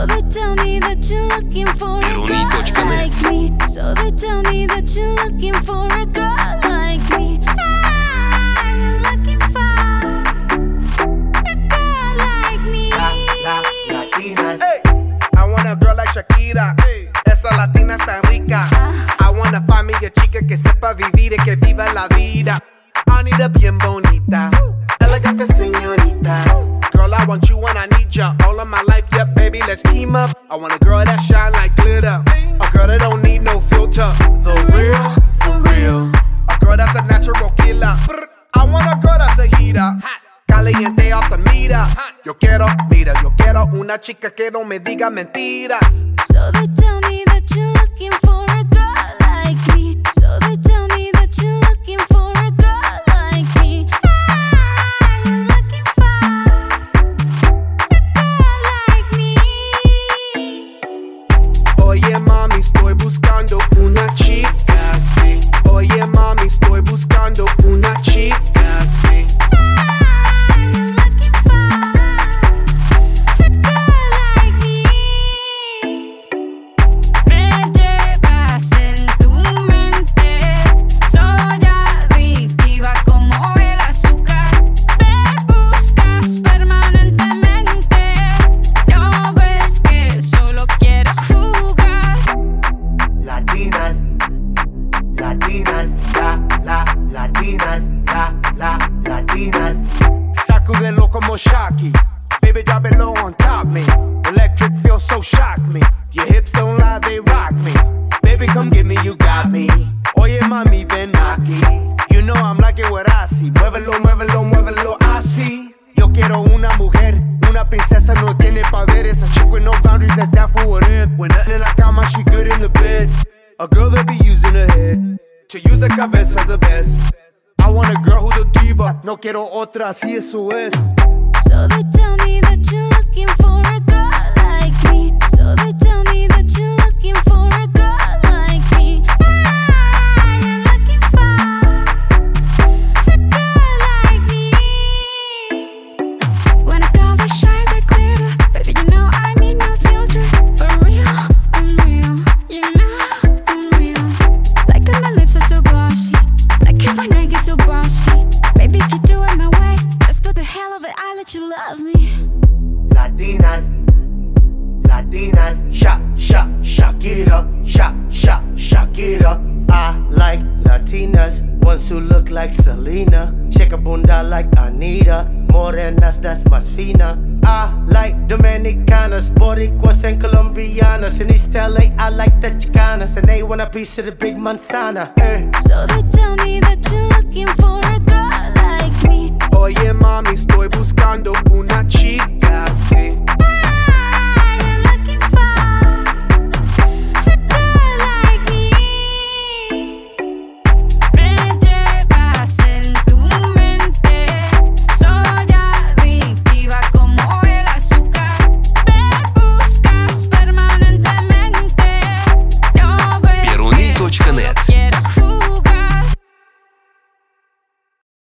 So they tell me that you're looking for a girl like me. So they tell me that you're looking for a girl like me. You're looking for a girl like me. Latinas. Hey, I want a girl like Shakira. Hey, esa latina está rica. I wanna find me a chica que sepa vivir y que viva la vida. I need a bien bonita, elegante señorita. Girl, I want you and I need ya all of my life, yeah, baby, let's team up. I want a girl that shine like glitter, a girl that don't need no filter. The real, for real. A girl that's a natural killer. I want a girl that's a heater, caliente off the meter. Yo quiero una chica que no me diga mentiras. So they tell me that you're looking for a girl like me. So they tell me that you're looking for a girl like me. You're looking for a girl like me. Oye mami, estoy buscando una chica, sí. Oye mami, estoy buscando una chica, sí. Latinas. Sacudelo como Shocky. Baby, drop it low on top me. Electric feels so shock me. Your hips don't lie, they rock me. Baby, come get me, you got me. Oye, mami, ven aquí. You know I'm liking what I see. Muévelo, muévelo, muévelo así. Yo quiero una mujer, una princesa, no tiene poderes. A chick with no boundaries, that's down for whatever. When nothing in la cama, she good in the bed. A girl that be using her head to use the cabeza the best. I want a girl who's a diva. No quiero otra, así eso es. So they tell me that you're looking for a girl like me. So they tell me that you're looking for a girl like me. You're looking for a girl like me. When a girl that shines like glitter, baby, you know I need no filter. For real, I'm real. You know I'm real. Like when my lips are so glossy. Like it when I get so bossy. Baby, if you do it my way, just for the hell of it, I'll let you love me. Latinas, Shakira, Shakira. I like Latinas, ones who look like Selena. Shake a bunda like Anita, morenas, that's más fina. I like Dominicanas, Boricuas and Colombianas. In East LA, I like the Chicanas, and they want a piece of the big manzana. So they tell me that you're looking for a girl like me. Oye mami, estoy buscando una chica, sí.